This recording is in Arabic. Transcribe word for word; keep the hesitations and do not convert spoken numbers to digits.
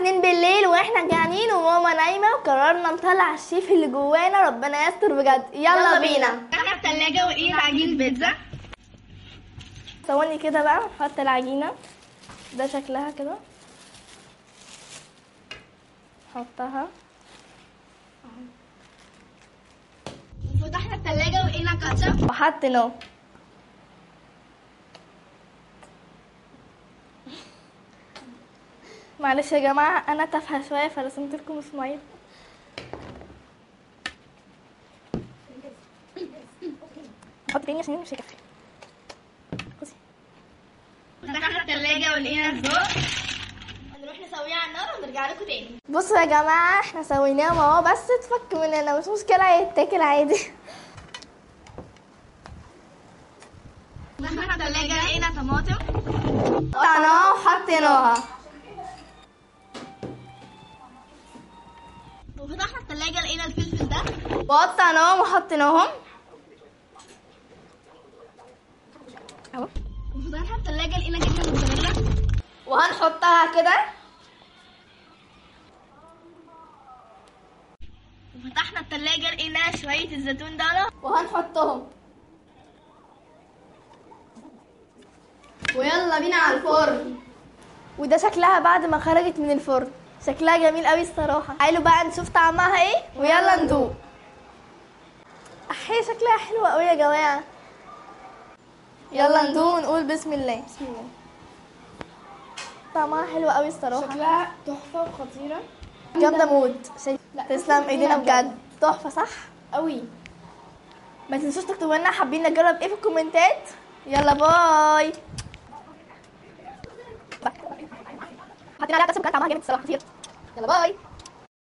اتنين بالليل واحنا جعانين وماما نايمه وقررنا نطلع الشيف اللي جوانا، ربنا يستر بجد. يلا, يلا بينا. احنا التلاجة ولقينا عجين بيتزا. ثواني كده بقى نحط العجينه، ده شكلها كده، نحطها. وفتحنا التلاجة ولقينا كاتشب وحطيناه. معلش يا جماعه انا تافهه شويه فرسمت لكم اسماعيل. نحط تاني عشان مش هيكفي. بصي فتحنا التلاجة ولقينا الذوق. هنروح نسويه على النار ونرجع لكم تاني. بصوا يا جماعه احنا سويناه اهو، بس اتفك مننا مش مشكله هيتاكل عادي. فتحنا التلاجة لقينا طماطم قطعناها وحطيناها. وفتحنا التلاجة لقينا الفلفل ده وقطعناهم وحطيناهم اهو. وفتحنا التلاجة لقينا جبنة موتزاريلا وهنحطها كده. وفتحنا التلاجة لقينا شوية الزيتون ده وهنحطهم. ويلا بينا على الفرن. وده شكلها بعد ما خرجت من الفرن، شكلها جميل قوي الصراحه. تعالوا بقى نشوف طعمها ايه ويلا ندوق. احي شكلها حلوه قوي يا جماعه. يلا ندوق ونقول بسم الله. بسم الله. طعمها حلو قوي الصراحه، شكلها تحفه وخطيره جامده موت. تسلم ايدينا بجد، تحفه صح قوي. ما تنسوش تكتبوا لنا حابين نجرب ايه في الكومنتات. يلا باي. حطينا عليها كاتشب كان طعمها جامد الصراحه كتير. يلا باي.